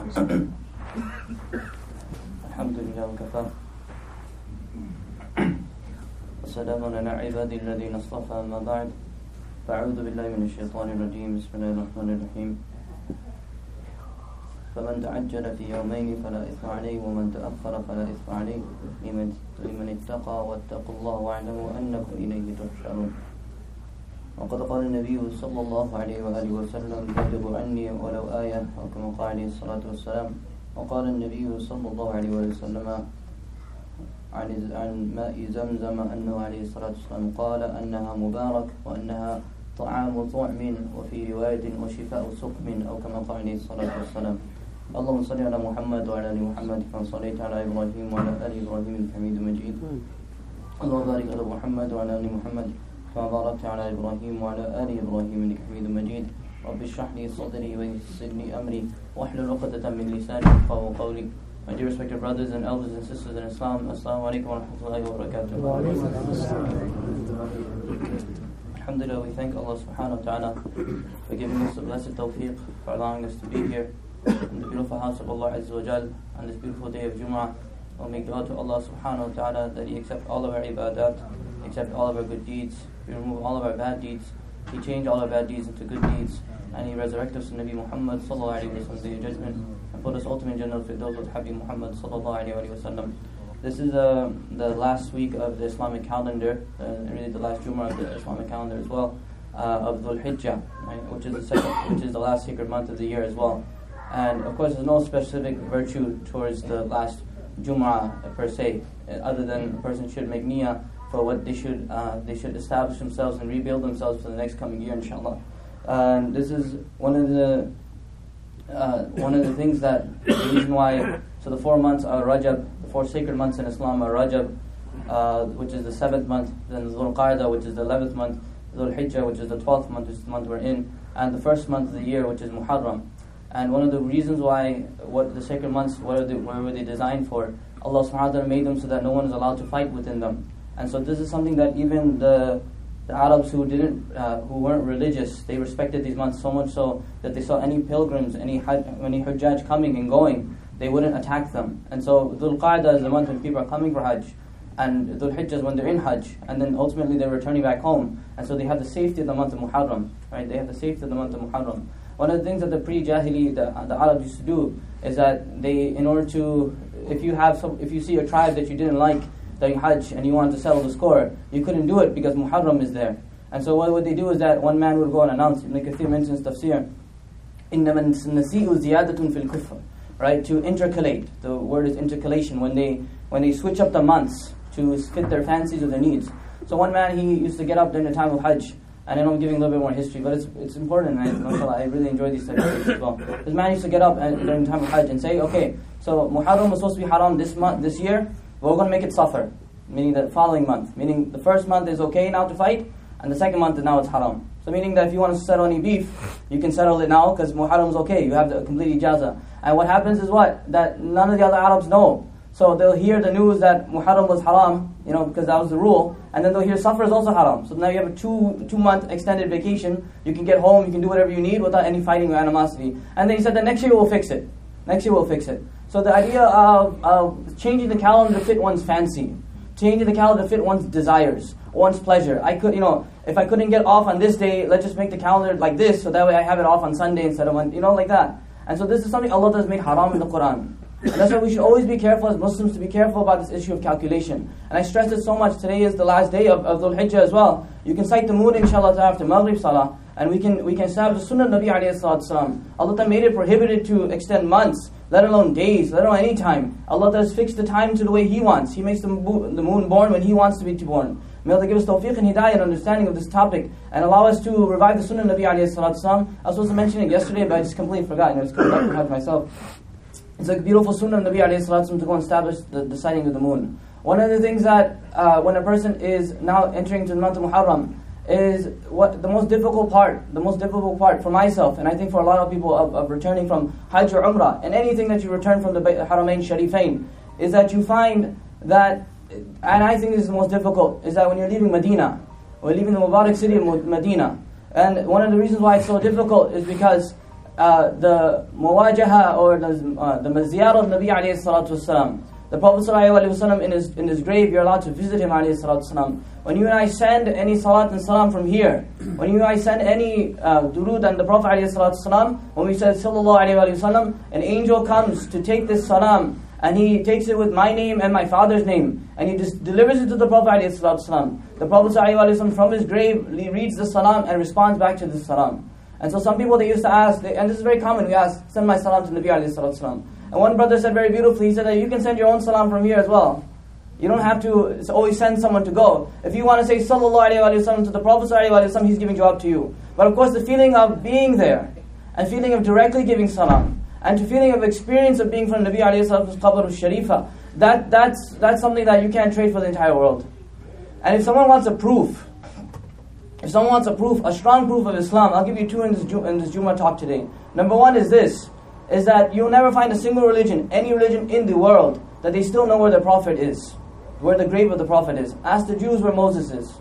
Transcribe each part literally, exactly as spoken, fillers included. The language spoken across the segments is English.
الحمد لله وكفى وسلام على عبادي الذين اصطفى أما بعد فأعوذ بالله من الشيطان الرجيم بسم الله الرحمن الرحيم فمن تعجل في يومين فلا إثم عليه ومن تأخر فلا إثم عليه لمن, لمن اتقى واتقوا الله واعلموا أنكم إليه تحشرون. وقد قال النبي صلى الله عليه وآله وسلم بلغوا عني ولو آية أو كما قال عليه الصلاة والسلام. وقال النبي صلى الله عليه وسلم عن عن ماء زمزم أنه عليه الصلاة والسلام قال أنها مبارك وأنها طعام طعم وفي رواية وشفاء سقم أو كما قال عليه الصلاة والسلام. اللهم صل على محمد وعلى آل محمد كما صليت على إبراهيم وعلى آل إبراهيم إنك حميد مجيد. اللهم بارك على محمد وعلى آل محمد كما باركت على إبراهيم وعلى آل إبراهيم إنك حميد مجيد. رب اشرح لي صدري ويسر لي أمري واحلل عقدة من لساني يفقهوا قولي. My dear respected brothers and elders and sisters in Islam, Assalamu alaikum wa rahmatullahi wa barakatuh. Alhamdulillah, we thank Allah subhanahu wa ta'ala for giving us the blessed tawfiq, for allowing us to be here in the beautiful house of Allah Azza wa Jal on this beautiful day of Jum'ah. We'll make dua to Allah subhanahu wa ta'ala that He accept all of our ibadat, accept all of our good deeds, He remove all of our bad deeds, He change all our bad deeds into good deeds, and He resurrect us to Nabi Muhammad sallallahu alayhi wa sallam, day of judgment, and put us ultimate Jannah al-Firdaus with Habib Muhammad sallallahu alayhi wa sallam. This is uh, the last week of the Islamic calendar, uh, really the last Jum'ah of the Islamic calendar as well, uh, of Dhul Hijjah, right, which is the second, which is the last sacred month of the year as well. And of course, there's no specific virtue towards the last Jum'ah per se, other than a person should make niyyah for what they should uh, they should establish themselves and rebuild themselves for the next coming year, inshallah. And this is one of the uh, one of the things that the reason why. So the four months are Rajab, the four sacred months in Islam are Rajab, uh, which is the seventh month, then Dhul Qa'dah, which is the eleventh month, Dhul Hijjah, which is the twelfth month, which is the month we're in, and the first month of the year, which is Muharram. And one of the reasons why what the sacred months, what, are they, what were they designed for? Allah subhanahu wa ta'ala made them so that no one is allowed to fight within them. And so this is something that even the the Arabs who didn't, uh, who weren't religious, they respected these months so much so that they saw any pilgrims, any hajj, any hujjaj coming and going, they wouldn't attack them. And so Dhul Qa'dah is the month when people are coming for hajj, and Dhul Hijjah is when they're in hajj, and then ultimately they're returning back home. And so they have the safety of the month of Muharram, right? They have the safety of the month of Muharram. One of the things that the pre-Jahili, the, the Arabs used to do is that they, in order to, if you have some, if you see a tribe that you didn't like during Hajj and you wanted to settle the score, you couldn't do it because Muharram is there. And so what would they do is that one man would go and announce, Ibn Kathir mentions tafsir, إِنَّمَا النَّسِيءُ زِيَادَةٌ فِي الْكُفْرِ, right? To intercalate. The word is intercalation. When they when they switch up the months to fit their fancies or their needs. So one man, he used to get up during the time of Hajj. And I know I'm giving a little bit more history, but it's it's important, and I, mashallah, I really enjoy these types of things as well. This man used to get up and, during the time of Hajj and say, okay, so Muharram was supposed to be haram this month, this year, but we're going to make it safar, meaning the following month. Meaning the first month is okay now to fight, and the second month is now it's haram. So meaning that if you want to settle any beef, you can settle it now, because Muharram is okay, you have the complete ijaza. And what happens is what? That none of the other Arabs know. So they'll hear the news that Muharram was haram, you know, because that was the rule, and then they'll hear Safar is also haram. So now you have a two two month extended vacation. You can get home, you can do whatever you need without any fighting or animosity. And then he said that next year we'll fix it. Next year we'll fix it. So the idea of, of changing the calendar to fit one's fancy, changing the calendar to fit one's desires, one's pleasure. I could, you know, if I couldn't get off on this day, let's just make the calendar like this, so that way I have it off on Sunday instead of on, you know, like that. And so this is something Allah has made haram in the Quran. And that's why we should always be careful as Muslims to be careful about this issue of calculation. And I stress this so much. Today is the last day of, of Dhul Hijjah as well. You can cite the moon, inshallah, after Maghrib Salah, and we can we can establish the Sunnah of Nabi alayhi salatu wasalam. Allah made it prohibited to extend months, let alone days, let alone any time. Allah has fixed the time to the way He wants. He makes the, the moon born when He wants to be born. May Allah give us tawfiq and hidayah and understanding of this topic, and allow us to revive the Sunnah of Nabi alayhi salatu wasalam. I was supposed to mention it yesterday, but I just completely forgot. I just couldn't recognize myself. It's a beautiful sunnah of Nabi alayhi salatu to go and establish the, the sighting of the moon. One of the things that uh, when a person is now entering into the month of Muharram is what the most difficult part, the most difficult part for myself, and I think for a lot of people of, of returning from Hajj or Umrah, and anything that you return from the Haramain Sharifain, is that you find that, and I think this is the most difficult, is that when you're leaving Medina, or leaving the Mubarak city of Medina, and one of the reasons why it's so difficult is because uh, the muwajaha or the uh, the maziyar of Nabi alayhi salatu wasalam. The Prophet ﷺ in his in his grave, you're allowed to visit him alayhi salatu wasalam. When you and I send any salat and salam from here, when you and I send any uh, durood and the Prophet alayhi salatu wasalam, when we said sallallahu alayhi wasallam, an angel comes to take this salam and he takes it with my name and my father's name and he just delivers it to the Prophet alayhi salatu wasalam. The Prophet ﷺ from his grave he reads the salam and responds back to the salam. And so some people they used to ask, they, and this is very common, we ask, send my salam to Nabi alayhi salatu wasalam. And one brother said very beautifully, he said that you can send your own salam from here as well. You don't have to always send someone to go. If you want to say sallallahu alayhi wa sallam to the Prophet sallallahu alayhi wa sallam, he's giving jawab to you. But of course the feeling of being there, and feeling of directly giving salam, and to feeling of experience of being from Nabi alayhi sallam's qabr al-sharifa, that, that's, that's something that you can't trade for the entire world. And if someone wants a proof, if someone wants a proof, a strong proof of Islam, I'll give you two in this, in this Jummah talk today. Number one is this, is that you'll never find a single religion, any religion in the world, that they still know where their Prophet is, where the grave of the Prophet is. Ask the Jews where Moses is.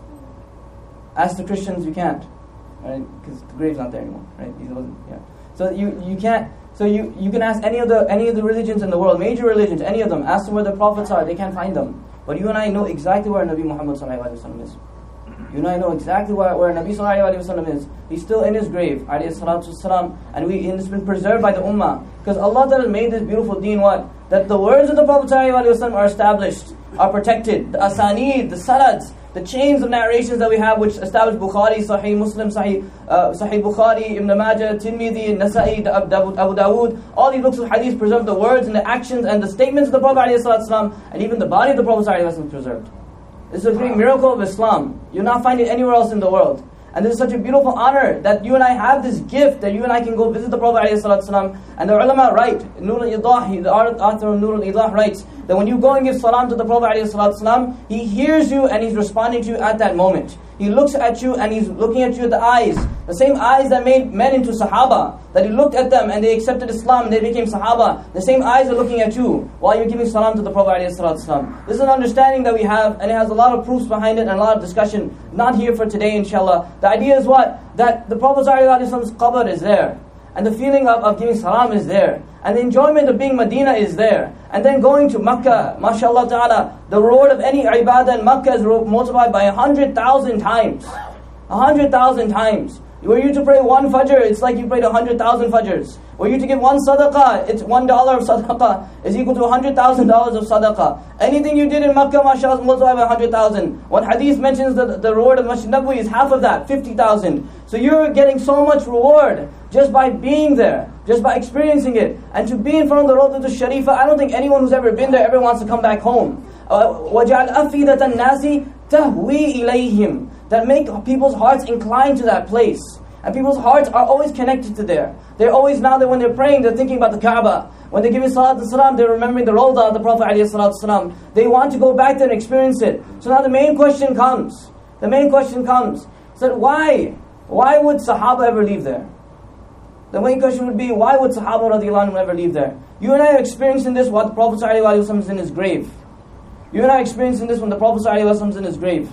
Ask the Christians, you can't, right? Because the grave's not there anymore, right? He wasn't, yeah. So you, you can't, so you, you can ask any of the any of the religions in the world, major religions, any of them, ask them where the prophets are, they can't find them. But you and I know exactly where Nabi Muhammad sallallahu alaihi wasallam is. You and I know exactly where, where Nabi sallallahu alaihi wasallam is. He's still in his grave, alayhi salatu wasalam, and we and it's been preserved by the ummah. Because Allah Ta'ala made this beautiful deen what? That the words of the Prophet sallallahu alaihi wasallam are established, are protected. The asanid, the sanads, the chains of narrations that we have which establish Bukhari, Sahih Muslim, Sahih uh, Sahih Bukhari, Ibn Majah, Tirmidhi, Nasa'i, Abu, Abu Dawood, all these books of hadith preserve the words and the actions and the statements of the Prophet ﷺ, and even the body of the Prophet ﷺ preserved. This is a great miracle of Islam. You'll not find it anywhere else in the world. And this is such a beautiful honor that you and I have this gift, that you and I can go visit the Prophet ﷺ. And the ulama write, Nur al-Idah, the author of Nur al-Idah writes, that when you go and give salam to the Prophet ﷺ, he hears you and he's responding to you at that moment. He looks at you and he's looking at you with the eyes, the same eyes that made men into Sahaba, that he looked at them and they accepted Islam and they became Sahaba. The same eyes are looking at you while you're giving salam to the Prophet ﷺ. This is an understanding that we have, and it has a lot of proofs behind it and a lot of discussion. Not here for today, inshallah. The idea is what? That the Prophet ﷺ's qabr is there, and the feeling of, of giving salam is there, and the enjoyment of being Medina is there. And then going to Makkah, mashallah ta'ala, the reward of any ibadah in Makkah is multiplied by a hundred thousand times. A hundred thousand times. Were you to pray one fajr, it's like you prayed a hundred thousand fajrs. Were you to give one sadaqah, it's one dollar of sadaqah is equal to a hundred thousand dollars of sadaqah. Anything you did in Makkah, mashallah, is multiplied by a hundred thousand. One hadith mentions that the reward of Masjid Nabawi is half of that, fifty thousand. So you're getting so much reward just by being there, just by experiencing it. And to be in front of the Rawdat al-Sharifa, I don't think anyone who's ever been there ever wants to come back home. وَجَعَلْ أَفِّدَةَ النَّاسِ تَهْوِي إِلَيْهِمْ, that make people's hearts inclined to that place. And people's hearts are always connected to there. They're always, now that when they're praying, they're thinking about the Kaaba. When they're giving salat and salam, they're remembering the Rawdah of the Prophet ﷺ. They want to go back there and experience it. So now the main question comes. The main question comes. So why? Why would Sahaba ever leave there? The main question would be, why would Sahaba radiallahu anhum ever leave there? You and I are experiencing this while the Prophet ﷺ is in his grave. You and I are experiencing this when the Prophet ﷺ is in his grave.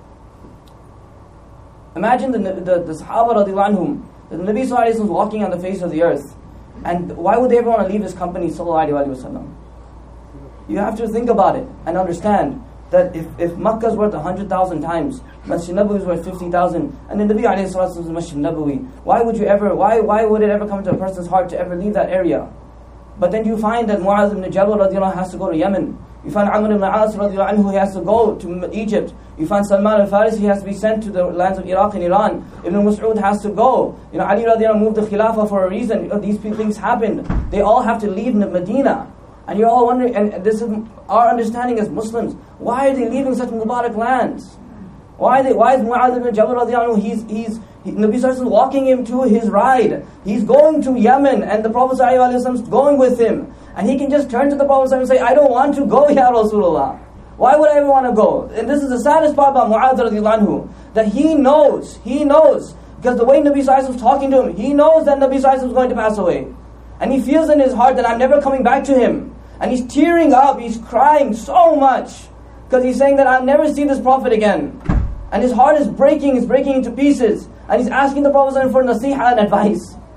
Imagine the, the, the Sahaba radiallahu anhum, the Nabi sallallahu alayhi wa sallam was walking on the face of the earth. And why would they ever want to leave his company sallallahu alayhi wa sallam? You have to think about it and understand that if, if Makkah is worth a hundred thousand times, Masjid Nabawi is worth fifty thousand, and the Nabi alayhi salatu was Masjid Nabawi, why would you ever, why, why would it ever come to a person's heart to ever leave that area? But then you find that Mu'adh ibn Jabal radiallahu anhu has to go to Yemen. You find Amr ibn As radiallahu anhu, he has to go to Egypt. You find Salman al-Farisi, he has to be sent to the lands of Iraq and Iran. Ibn Mas'ud has to go. You know, Ali radiallahu anhu moved the Khilafah for a reason. You know, these things happened. They all have to leave Medina. And you're all wondering, and this is our understanding as Muslims, why are they leaving such Mubarak lands? Why are they, why is Mu'adh ibn Jabal radiallahu anhu, he's, he's, he, Nabi sallallahu alayhi wa sallam walking him to his ride. He's going to Yemen, and the Prophet sallallahu alayhi wa sallam is going with him. And he can just turn to the Prophet and say, I don't want to go, Ya Rasulullah. Why would I ever want to go? And this is the saddest part about Mu'adh radiallahu anhu, that he knows, he knows, because the way Nabi sallallahu alayhi wa sallam is talking to him, he knows that Nabi sallallahu alayhi wa sallam is going to pass away. And he feels in his heart that I'm never coming back to him. And he's tearing up, he's crying so much, because he's saying that I'll never see this Prophet again. And his heart is breaking, he's breaking into pieces. And he's asking the Prophet for nasiha and advice.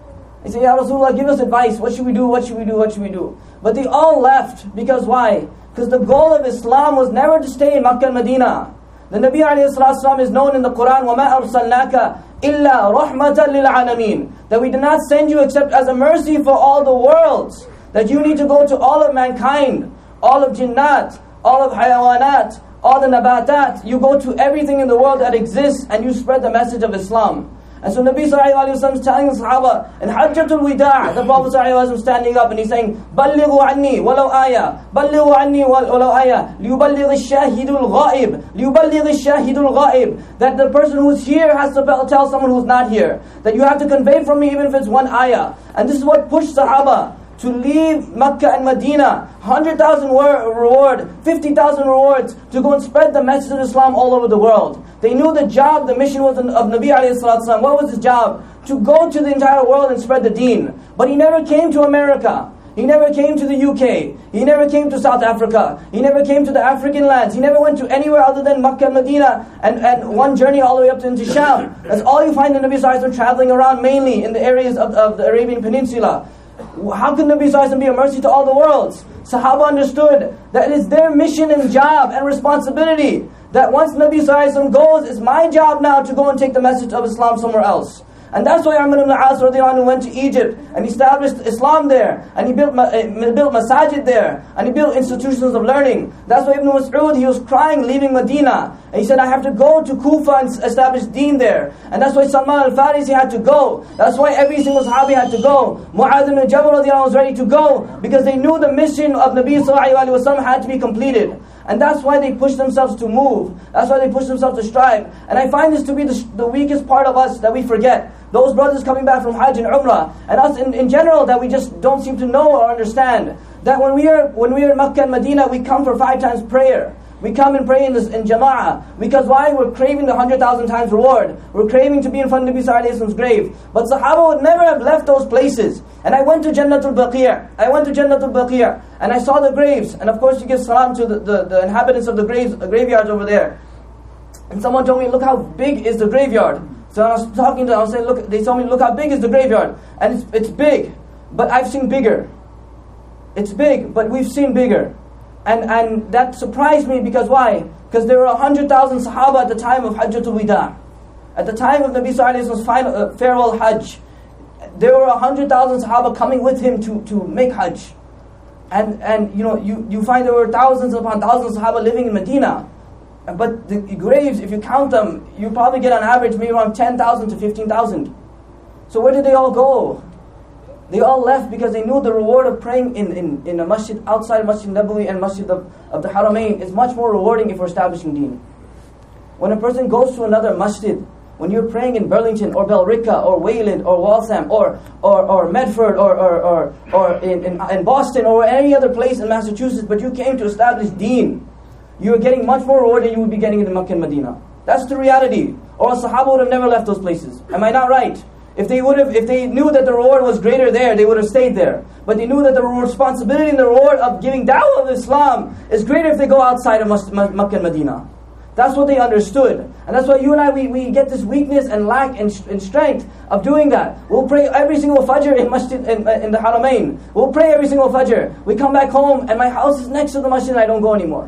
They say, Ya Rasulullah, give us advice. What should we do? What should we do? What should we do? But they all left. Because why? Because the goal of Islam was never to stay in Makkah and Medina. The Nabi alayhi salatu wasalam is known in the Quran, وَمَا أَرْسَلْنَاكَ إِلَّا رَحْمَةً لِلْعَالَمِينَ, that we did not send you except as a mercy for all the worlds. That you need to go to all of mankind, all of jinnat, all of hayawanat, all the nabatat. You go to everything in the world that exists and you spread the message of Islam. And so Nabi sallallahu alayhi wa sallam is telling the Sahaba, in Hajjatul Wida', the Prophet sallallahu alayhi wa sallam standing up and he's saying, بَلِّغُوا عَنِّي وَلَوْ آيَةً بَلِّغُوا عَنِّي وَلَوْ آيَةً لِيُبَلِّغِ الشَّاهِدُ الْغَائِبِ لِيُبَلِّغِ الشَّاهِدُ الْغَائِبِ, that the person who's here has to tell someone who's not here. That you have to convey from me even if it's one ayah. And this is what pushed Sahaba to leave Makkah and Medina, one hundred thousand reward, fifty thousand rewards, to go and spread the message of Islam all over the world. They knew the job, the mission was of Nabi alayhi salatu wasalam. What was his job? To go to the entire world and spread the deen. But he never came to America. He never came to the U K. He never came to South Africa. He never came to the African lands. He never went to anywhere other than Makkah and Medina, and, and one journey all the way up to into Sham. That's all you find the Nabi sallallahu alayhi wa sallam traveling around, mainly in the areas of, of the Arabian Peninsula. How can Nabi sallallahu alayhi wa sallam be a mercy to all the worlds? Sahaba understood that it is their mission and job and responsibility, that once Nabi sallallahu alayhi wa sallam goes, it's my job now to go and take the message of Islam somewhere else. And that's why Amr ibn al-As radiallahu anhu went to Egypt and established Islam there, and he built uh, built masajid there, and he built institutions of learning. That's why Ibn Mas'ud, he was crying leaving Medina, and he said, I have to go to Kufa and establish deen there. And that's why Salman al-Farisi had to go. That's why every single Sahabi had to go. Mu'adh ibn Jabal radiallahu anhu was ready to go, because they knew the mission of Nabi sallallahu alayhi wa sallam had to be completed. And that's why they push themselves to move. That's why they push themselves to strive. And I find this to be the, the weakest part of us that we forget. Those brothers coming back from Hajj and Umrah, and us in, in general, that we just don't seem to know or understand. That when we are when we are in Makkah and Medina, we come for five times prayer. We come and pray in, this, in Jama'ah. Because why? We're craving the hundred thousand times reward. We're craving to be in front of Nabi sallallahu alayhi wa sallam's grave. But Sahaba would never have left those places. And I went to Jannatul Baqi'. I went to Jannatul Baqi'. And I saw the graves. And of course you give salam to the, the, the inhabitants of the graves, uh, graveyards over there. And someone told me, look how big is the graveyard. So I was talking to them, I was saying, look, they told me, look how big is the graveyard. And it's, it's big. But I've seen bigger. It's big, but we've seen bigger. And and that surprised me, because why? Because there were one hundred thousand Sahaba at the time of Hajjatul Wida'. At the time of Nabi sallallahu alayhi wa sallam's final, uh, farewell Hajj, there were one hundred thousand Sahaba coming with him to, to make Hajj. And and you know, you, you find there were thousands upon thousands of Sahaba living in Medina. But the graves, if you count them, you probably get on average maybe around ten thousand to fifteen thousand. So where did they all go? They all left because they knew the reward of praying in, in, in a masjid outside Masjid Nabawi and Masjid of, of the Haramain is much more rewarding if we're establishing deen. When a person goes to another masjid, when you're praying in Burlington or Belricka or Wayland or Waltham or or, or Medford or or, or, or in, in, in Boston or any other place in Massachusetts, but you came to establish deen, you're getting much more reward than you would be getting in Makkah and Medina. That's the reality. Or a Sahaba would have never left those places. Am I not right? If they would have, if they knew that the reward was greater there, they would have stayed there. But they knew that the responsibility and the reward of giving da'wah of Islam is greater if they go outside of Makkah and Medina. That's what they understood. And that's why you and I, we, we get this weakness and lack in, in strength of doing that. We'll pray every single Fajr in Masjid in, in the Haramain. We'll pray every single Fajr. We come back home and my house is next to the Masjid and I don't go anymore.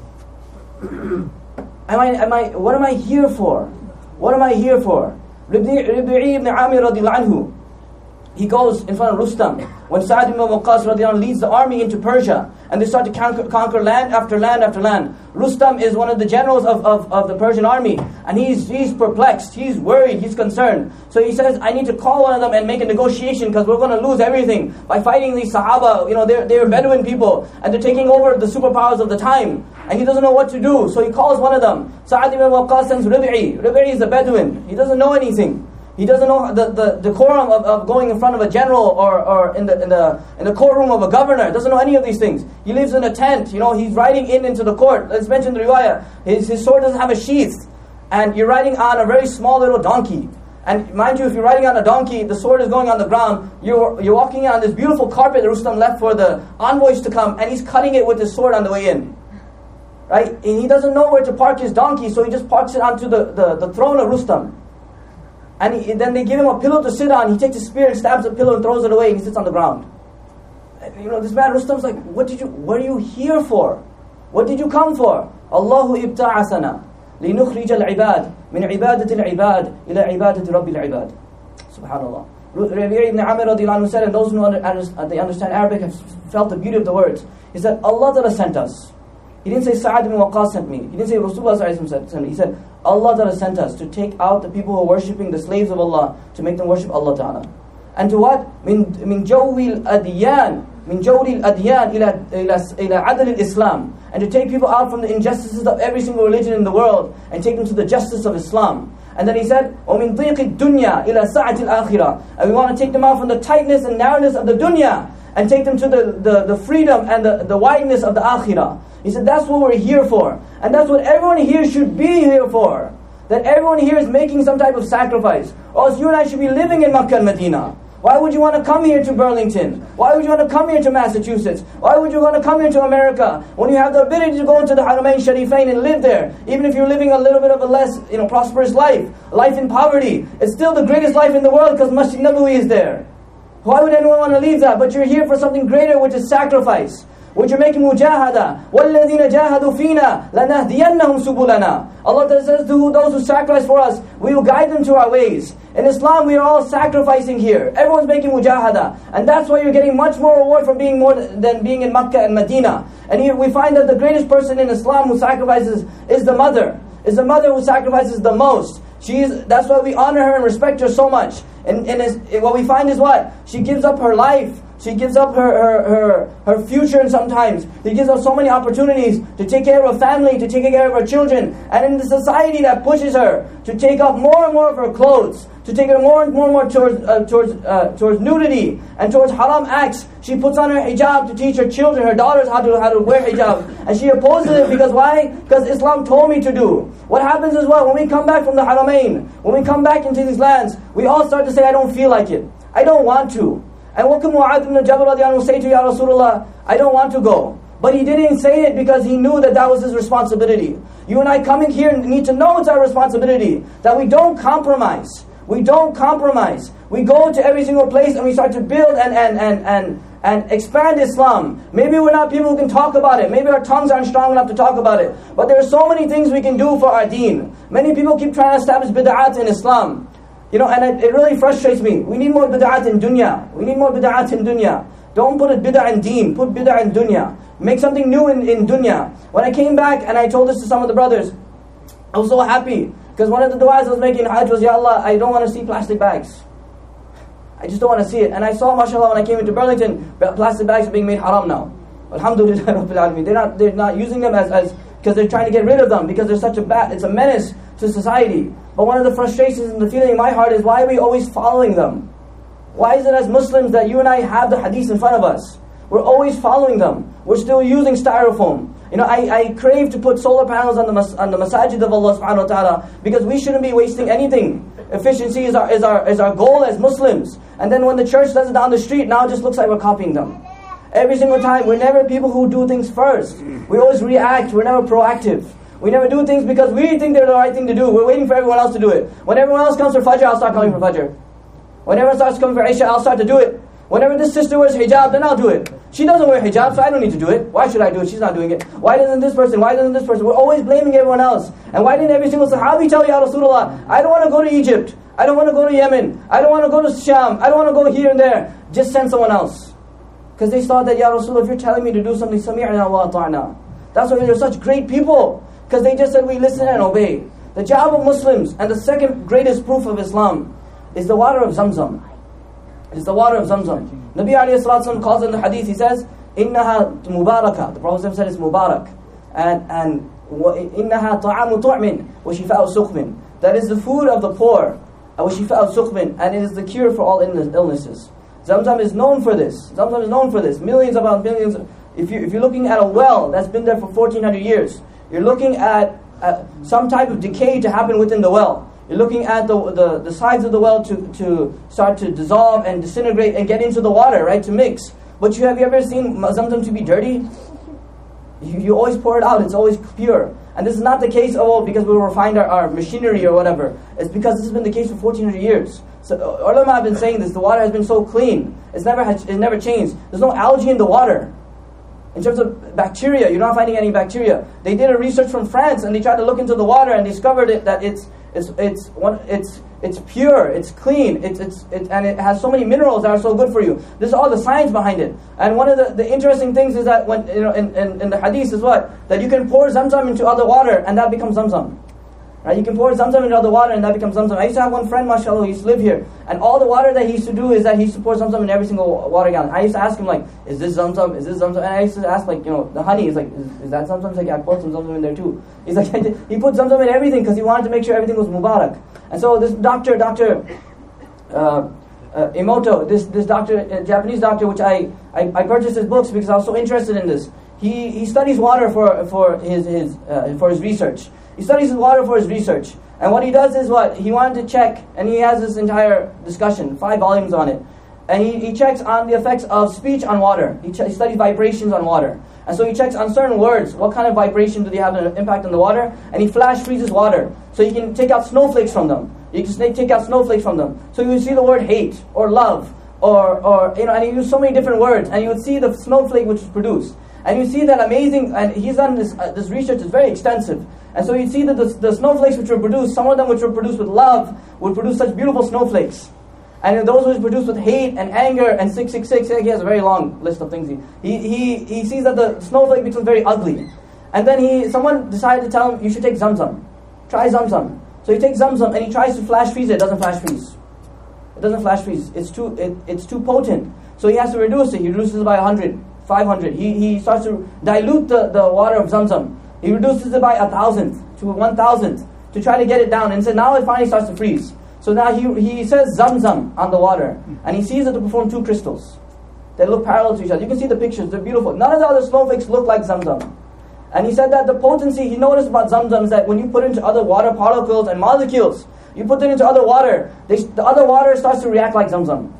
am I, am I, what am I here for? What am I here for? Rib'i ibn Amir radiallahu anhu, he goes in front of Rustam when Sa'd ibn Waqqas radiallahu anhu leads the army into Persia, and they start to conquer, conquer land after land after land. Rustam is one of the generals of, of, of the Persian army, and he's he's perplexed, he's worried, he's concerned. So he says, I need to call one of them and make a negotiation, because we're going to lose everything by fighting these Sahaba. You know, they're, they're Bedouin people, and they're taking over the superpowers of the time, and he doesn't know what to do. So he calls one of them. Sa'd ibn Waqqas sends Rib'i. Rib'i is a Bedouin. He doesn't know anything. He doesn't know the, the decorum of, of going in front of a general or, or in the in the in the courtroom of a governor. Doesn't know any of these things. He lives in a tent. You know, he's riding in into the court. Let's mention the riwayah. His his sword doesn't have a sheath, and you're riding on a very small little donkey. And mind you, if you're riding on a donkey, the sword is going on the ground. You're you're walking on this beautiful carpet that Rustam left for the envoys to come, and he's cutting it with his sword on the way in. Right? And he doesn't know where to park his donkey, so he just parks it onto the, the, the throne of Rustam. And he, then they give him a pillow to sit on. He takes a spear and stabs the pillow and throws it away, and he sits on the ground. And, you know, this man Rustam's like, what did you, what are you here for? What did you come for? Allahu ibta'asana linukhrij al-ibad min ibadati al-ibad ila ibadati rabbil ibad. Subhanallah. Rabi' ibn Amir radiallahu anhu said, and those who under, uh, they understand Arabic have felt the beauty of the words. He said, Allah Ta'ala sent us. He didn't say Sa'ad ibn Waqqas sent me. He didn't say Rasulullah sent me. He said, Allah Ta'ala sent us to take out the people who are worshipping the slaves of Allah, to make them worship Allah Ta'ala. And to what? Min min jawil adyan, min jawil adyan ila ila ila adl al-Islam, and to take people out from the injustices of every single religion in the world and take them to the justice of Islam. And then he said, وَمِن ضِيقِ الدُّنْيَا إِلَى سَعَةِ الْآخِرَةِ, and we want to take them out from the tightness and narrowness of the dunya and take them to the, the, the freedom and the, the wideness of the akhirah. He said, that's what we're here for. And that's what everyone here should be here for. That everyone here is making some type of sacrifice. Or else you and I should be living in Makkah and Medina. Why would you want to come here to Burlington? Why would you want to come here to Massachusetts? Why would you want to come here to America when you have the ability to go into the Haramain Sharifain and live there? Even if you're living a little bit of a less, you know, prosperous life, life in poverty, it's still the greatest life in the world because Masjid Nabawi is there. Why would anyone want to leave that? But you're here for something greater, which is sacrifice, which you're making mujahada. وَالَّذِينَ جَاهَدُوا فِينَا لَنَهْدِيَنَّهُمْ سُبُلَنَا. Allah says to those who sacrifice for us, we will guide them to our ways. In Islam, we are all sacrificing here. Everyone's making mujahada. And that's why you're getting much more reward from being more than being in Makkah and Medina. And here we find that the greatest person in Islam who sacrifices is the mother. Is the mother who sacrifices the most. She's, that's why we honor her and respect her so much. And, and is, what we find is what? She gives up her life. She gives up her, her, her, her future, and sometimes she gives up so many opportunities to take care of her family, to take care of her children. And in the society that pushes her to take off more and more of her clothes, to take her more and more and more towards, uh, towards, uh, towards nudity and towards haram acts, she puts on her hijab to teach her children, her daughters how to, how to wear hijab. And she opposes it because why? Because Islam told me to do. What happens is what? When we come back from the Haramain, when we come back into these lands, we all start to say, I don't feel like it. I don't want to. And what can Mu'adh ibn Jabal radiallahu anhu say to Ya Rasulullah? I don't want to go. But he didn't say it because he knew that that was his responsibility. You and I coming here need to know it's our responsibility. That we don't compromise. We don't compromise. We go to every single place and we start to build and, and, and, and, and expand Islam. Maybe we're not people who can talk about it. Maybe our tongues aren't strong enough to talk about it. But there are so many things we can do for our deen. Many people keep trying to establish bid'at in Islam. You know, and it, it really frustrates me. We need more bid'at in dunya. We need more bid'at in dunya. Don't put it bid'ah in deen. Put bid'ah in dunya. Make something new in, in dunya. When I came back and I told this to some of the brothers, I was so happy. Because one of the du'as I was making in Hajj was, Ya Allah, I don't want to see plastic bags. I just don't want to see it. And I saw, mashallah, when I came into Burlington, plastic bags are being made haram now. Alhamdulillah Rabbil Alameen. They're not, they're not using them as, as because they're trying to get rid of them, because they're such a bad, it's a menace to society. But one of the frustrations and the feeling in my heart is, why are we always following them? Why is it as Muslims that you and I have the hadith in front of us? We're always following them. We're still using styrofoam. You know, I, I crave to put solar panels on the mas- on the masajid of Allah subhanahu wa ta'ala, because we shouldn't be wasting anything. Efficiency is our, is our, is our goal as Muslims. And then when the church does it down the street, now it just looks like we're copying them. Every single time, we're never people who do things first. We always react, we're never proactive. We never do things because we think they're the right thing to do. We're waiting for everyone else to do it. When everyone else comes for Fajr, I'll start coming for Fajr. When everyone starts coming for Isha, I'll start to do it. Whenever this sister wears hijab, then I'll do it. She doesn't wear hijab, so I don't need to do it. Why should I do it? She's not doing it. Why doesn't this person? Why doesn't this person? We're always blaming everyone else. And why didn't every single Sahabi tell Ya Rasulullah, I don't want to go to Egypt. I don't want to go to Yemen. I don't want to go to Sham. I don't want to go here and there. Just send someone else. Because they thought that, Ya Rasulullah, if you're telling me to do something, sami'na wa ata'na. That's why they're such great people. Because they just said, we listen and obey. The job of Muslims, and the second greatest proof of Islam, is the water of Zamzam. It's the water of Zamzam. Nabi alayhi salatu calls in the hadith, he says, إِنَّهَا مُبَارَكَ. The Prophet said it's Mubarak. And, and إِنَّهَا طَعَامُ طُعْمٍ وَشِفَاءُ سُقْمٍ. That is the food of the poor. وَشِفَاءُ سُقْمٍ. And it is the cure for all illnesses. Zamzam is known for this. Zamzam is known for this. Millions upon millions. If, you, if you're looking at a well that's been there for fourteen hundred years, you're looking at uh, some type of decay to happen within the well. You're looking at the, the, the sides of the well to, to start to dissolve and disintegrate and get into the water, right, to mix. But you have you ever seen Zamzam to be dirty? You, you always pour it out, it's always pure. And this is not the case, oh, because we refined our, our machinery or whatever. It's because this has been the case for fourteen hundred years. So uh, ulama have been saying this, the water has been so clean, it's never, it's never changed. There's no algae in the water. In terms of bacteria, you're not finding any bacteria. They did a research from France and they tried to look into the water and discovered it, that it's it's it's one it's it's pure, it's clean, it's it's it, and it has so many minerals that are so good for you. This is all the science behind it. And one of the, the interesting things is that when you know in, in, in the hadith is what? That you can pour Zamzam into other water and that becomes Zamzam. Right? You can pour Zamzam into other water and that becomes Zamzam. I used to have one friend, mashallah, who used to live here, and all the water that he used to do is that he used to pour Zamzam in every single water gallon. I used to ask him like, is this Zamzam? Is this Zamzam? And I used to ask like, you know, the honey, he's like, is, is that Zamzam? He's like, yeah, I poured some Zamzam in there too. He's like, he put Zamzam in everything because he wanted to make sure everything was Mubarak. And so this doctor, Doctor uh, uh, Emoto, this this doctor, uh, Japanese doctor, which I, I, I purchased his books because I was so interested in this. He he studies water for for his his uh, for his research. He studies his water for his research. And what he does is what? He wanted to check, and he has this entire discussion, five volumes on it. And he, he checks on the effects of speech on water. He, ch- he studies vibrations on water. And so he checks on certain words, what kind of vibration do they have an impact on the water? And he flash freezes water. So you can take out snowflakes from them. You can take out snowflakes from them. So you would see the word hate, or love, or, or you know, and he used so many different words. And you would see the snowflake which is produced. And you see that amazing, and he's done this, uh, this research is very extensive. And so you see that the, the snowflakes which were produced, some of them which were produced with love, would produce such beautiful snowflakes. And those which were produced with hate and anger and six six six, he has a very long list of things. He, he, he sees that the snowflake becomes very ugly. And then he, someone decided to tell him, you should take Zamzam. Try Zamzam. So he takes Zamzam and he tries to flash freeze it. It doesn't flash freeze. It doesn't flash freeze. It's too, it, it's too potent. So he has to reduce it. He reduces it by one hundred, five hundred. He, he starts to dilute the, the water of Zamzam. He reduces it by a thousandth to one thousandth to try to get it down. And so now it finally starts to freeze. So now he he says Zamzam on the water. And he sees it to perform two crystals. They look parallel to each other. You can see the pictures. They're beautiful. None of the other snowflakes look like Zamzam. And he said that the potency, he noticed about Zamzam is that when you put it into other water particles and molecules, you put it into other water, they, the other water starts to react like Zamzam.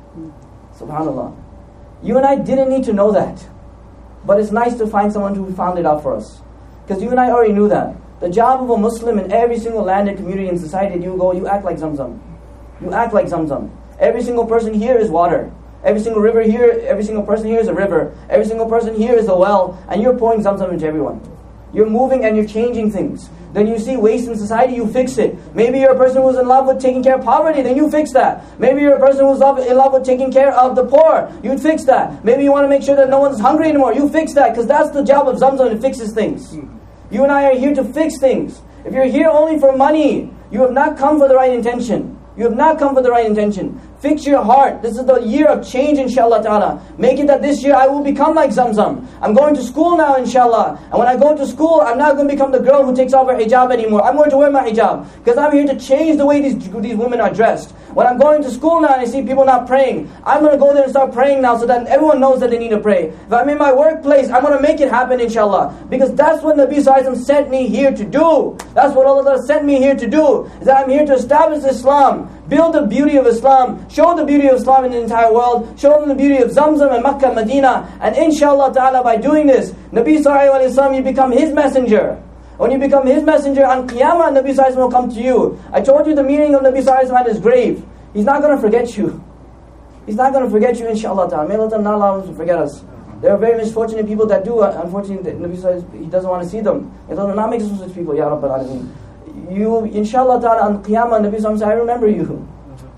SubhanAllah. You and I didn't need to know that. But it's nice to find someone who found it out for us. Because you and I already knew that. The job of a Muslim in every single landed community and society, you go, you act like Zamzam. You act like Zamzam. Every single person here is water. Every single river here, every single person here is a river. Every single person here is a well. And you're pouring Zamzam into everyone. You're moving and you're changing things. Then you see waste in society, you fix it. Maybe you're a person who's in love with taking care of poverty, then you fix that. Maybe you're a person who's love, in love with taking care of the poor, you'd fix that. Maybe you want to make sure that no one's hungry anymore, you fix that. Because that's the job of Zamzam, it fixes things. You and I are here to fix things. If you're here only for money, you have not come for the right intention. You have not come for the right intention. Fix your heart. This is the year of change, inshallah ta'ala. Make it that this year I will become like Zamzam. I'm going to school now, inshallah. And when I go to school, I'm not going to become the girl who takes off her hijab anymore. I'm going to wear my hijab. Because I'm here to change the way these, these women are dressed. When I'm going to school now and I see people not praying, I'm going to go there and start praying now so that everyone knows that they need to pray. If I'm in my workplace, I'm going to make it happen, inshallah. Because that's what Nabi Sallallahu Alaihi Wasallam sent me here to do. That's what Allah sent me here to do. Is that I'm here to establish Islam. Build the beauty of Islam. Show the beauty of Islam in the entire world. Show them the beauty of Zamzam and Makkah, Medina. And inshallah ta'ala, by doing this, Nabi Sallallahu Alaihi Wasallam, you become his messenger. When you become his messenger, on Qiyamah, Nabi Sallallahu Alaihi Wasallam will come to you. I told you the meaning of Nabi Sallallahu Alaihi Wasallam at his grave. He's not going to forget you. He's not going to forget you, inshallah ta'ala. May Allah not allow him to forget us. There are very misfortunate people that do. Unfortunately, Nabi Sallallahu Alaihi Wasallam, he doesn't want to see them. May Allah not make us from such people, Ya Rabbal Alameen. You, inshallah ta'ala, on Qiyamah, Nabi Sallallahu Alaihi Wasallam said, I remember you.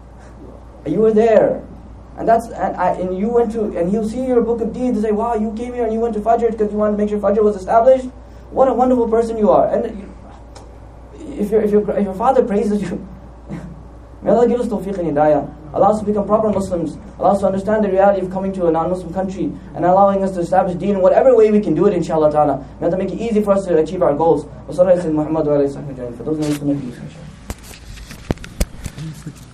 You were there. And that's and, I, and you went to, and he'll see your book of deeds and say, wow, you came here and you went to Fajr because you wanted to make sure Fajr was established. What a wonderful person you are. And if, your if, your if your father praises you, may Allah give us tawfiq and hidayah. Allow us to become proper Muslims. Allow us to understand the reality of coming to a non-Muslim country and allowing us to establish deen in whatever way we can do it, inshallah ta'ala. May Allah make it easy for us to achieve our goals. For those